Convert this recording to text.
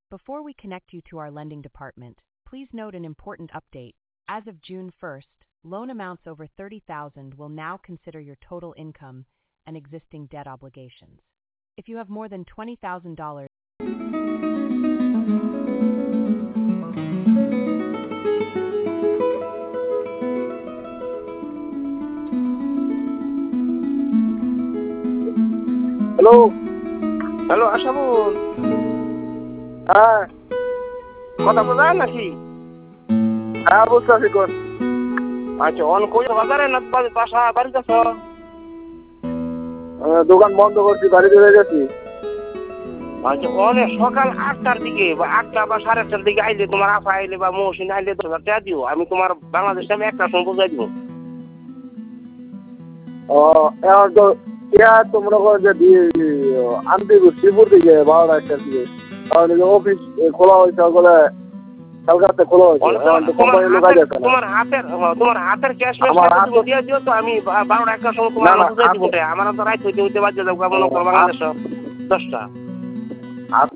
Before we connect you to our lending department, please note an important update. As of June 1st, loan amounts over $30,000 will now consider your total income and existing debt obligations. If you have more than $20,000, hello Ashabul, হ্যাঁ কথা বোঝা যায় নাকি? হ্যাঁ বুঝতে পারছি কোন আচ্ছা, অন কই বাজারে না বাসা বাড়িতে আছো? দোকান বন্ধ করছি, বাড়িতে হয়ে গেছি। আচ্ছা, অনেক সকাল 8টার দিকে বা 8টা বা 8:30টার দিকে আইলে তোমার আফা আইলে বা মৌসিন আইলে 10,000 টাকা দিও। আমি তোমার বাংলাদেশ টাইমে 1টার সময় পৌঁছাই দিব। এখন তো তোমরা যে আনতে শ্রীপুর দিকে 12টার দিকে তাহলে অফিস খোলা হয়েছে, ওগুলো কালকাতে খোলা হয়েছে। এখন তো কোম্পানির লোক আছে না। তোমার হাতের ক্যাশ দিয়ে দিও তো, আমি 12টা 1টার সময় তোমার পৌঁছাই দিব। আমার তো রাইত হইতে বাজে যাবো, মনে করো বাংলাদেশ 10টা।